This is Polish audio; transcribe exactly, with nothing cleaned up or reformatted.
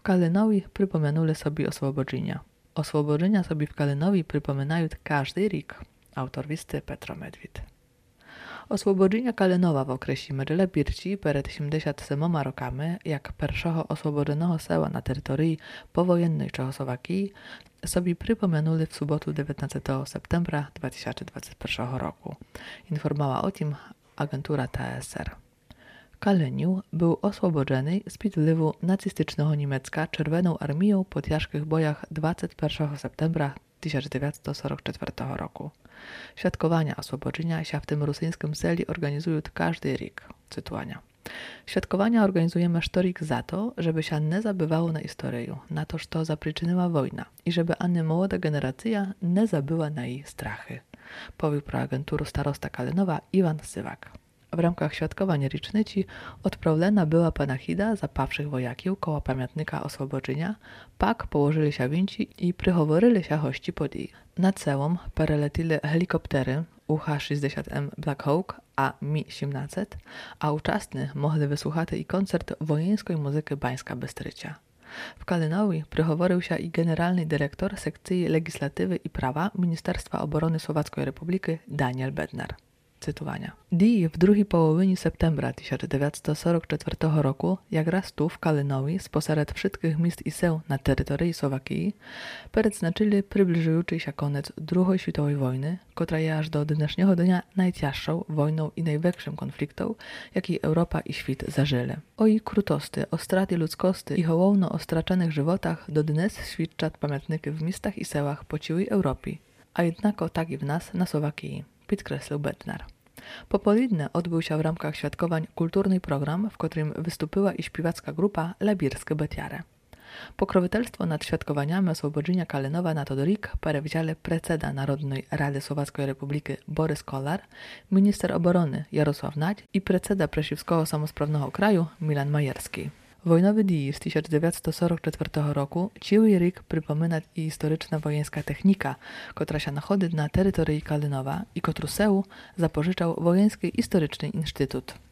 Калинові припомянули собі освободження. Освободження собі в Калинові припоминають кожний рік. Autor listy Petro Medwid. Освободження Калинова в окресі Меджеле Бірчі перед сімдесят сімома роками, як першого освободzonego села на території повоєнної Czechosłowakii, собі припомянули в суботу dziewiętnastego septembra dwa tysiące dwudziestego pierwszego roku. Informowała o tym agentura T S R. Kaliniu był oswobodzony z wpływu nacystycznego Niemiecka Czerwoną Armią po ciężkich bojach dwudziestego pierwszego septembra tysiąc dziewięćset czterdziestego czwartego roku. Świadkowania oswobodzenia się w tym rosyjskim celi organizują każdy rok. Cytowania. Świadkowania organizujemy sztorik za to, żeby się nie zabywało na historię, na to, co zaprzyczyniła wojna i żeby ani młoda generacja nie zabyła na jej strachy. Powił pro agenturu starosta Kalinowa Iwan Sywak. W ramach świadkowań rocznicy odprawlena była panachida zapawszych wojaków koło pamiętnika oswobodzenia, pak położyli się winci i przychoworyli się hości podii. Nad celą pereletili helikoptery U H sześćdziesiąt M Black Hawk a Mi siedemnaście, a uczestni mogli wysłuchać i koncert wojenskiej muzyki Bańska Bystrycia. W Kalinowi przychoworył się i generalny dyrektor sekcji legislatywy i prawa Ministerstwa Obrony Słowackiej Republiki Daniel Bednar. Cytowania. Dii w drugiej połowinie septembra tysiąc dziewięćset czterdziestego czwartego roku, jak raz tu w Kalinowi, spośród wszystkich miast i seł na terytorii Słowakii, przedznaczyli przybliżujący się koniec drugiej światowej wojny, która jest aż do dnešního dnia najcięższą wojną i największym konfliktem, jaki Europa i świat zażyli. O jej krutości, o straty ludzkości i hołowno o straczonych żywotach do dnes świadczą pamiętniki w miastach i sełach po całej Europie, a jednako tak i w nas na Słowakii, podkreślił Bednar. Po południu odbył się w ramach świadkowań kulturny program, w którym wystąpiła i śpiewacka grupa Labirskie Betiare. Pokrowitelstwo nad świadkowaniami oswobodzenia Kalinowa na Todorik przewzięli predseda Narodnej Rady Słowackiej Republiki Borys Kolar, minister obrony Jarosław Nać i predseda Presiewskiego Samosprawnego Kraju Milan Majerski. Wojnowy dni z tysiąc dziewięćset czterdziestego czwartego roku cały rok przypomina i historyczna wojenska technika, która się znajduje na terytorii Kalinowa i którą seł zapożyczał Wojenski Historyczny Instytut.